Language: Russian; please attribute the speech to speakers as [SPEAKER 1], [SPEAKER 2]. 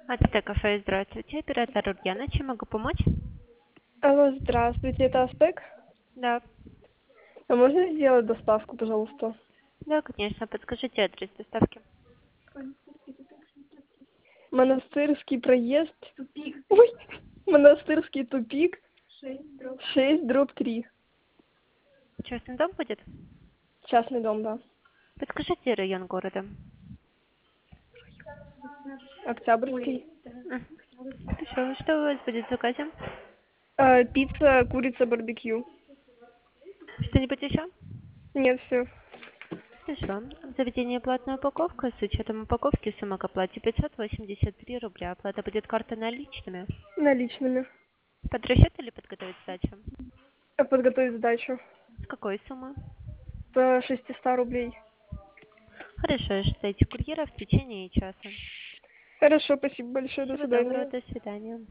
[SPEAKER 1] АТТ кафе, здравствуйте. Оператор Ульяна, чем могу помочь?
[SPEAKER 2] Алло, здравствуйте, это Астек.
[SPEAKER 1] Да.
[SPEAKER 2] А можно сделать доставку, пожалуйста?
[SPEAKER 1] Да, конечно. Подскажите адрес доставки.
[SPEAKER 2] Монастырский проезд. Тупик. Ой, Монастырский тупик. 6/3.
[SPEAKER 1] Частный дом будет?
[SPEAKER 2] Частный дом, да.
[SPEAKER 1] Подскажите район города.
[SPEAKER 2] Октябрьский.
[SPEAKER 1] Мгм. Хорошо. Что у вас будет в заказе?
[SPEAKER 2] Пицца, курица, барбекю.
[SPEAKER 1] Что-нибудь еще?
[SPEAKER 2] Нет, все.
[SPEAKER 1] Хорошо. Заведение платная упаковка. С учетом упаковки сумма к оплате 583 рубля. Оплата будет картой наличными.
[SPEAKER 2] Наличными.
[SPEAKER 1] Под расчет или подготовить сдачу?
[SPEAKER 2] Подготовить сдачу.
[SPEAKER 1] С какой суммы?
[SPEAKER 2] До 600 рублей.
[SPEAKER 1] Хорошо. Ждите курьера в течение часа.
[SPEAKER 2] Хорошо, спасибо большое, до
[SPEAKER 1] Всего доброго.
[SPEAKER 2] свидания.
[SPEAKER 1] До свидания.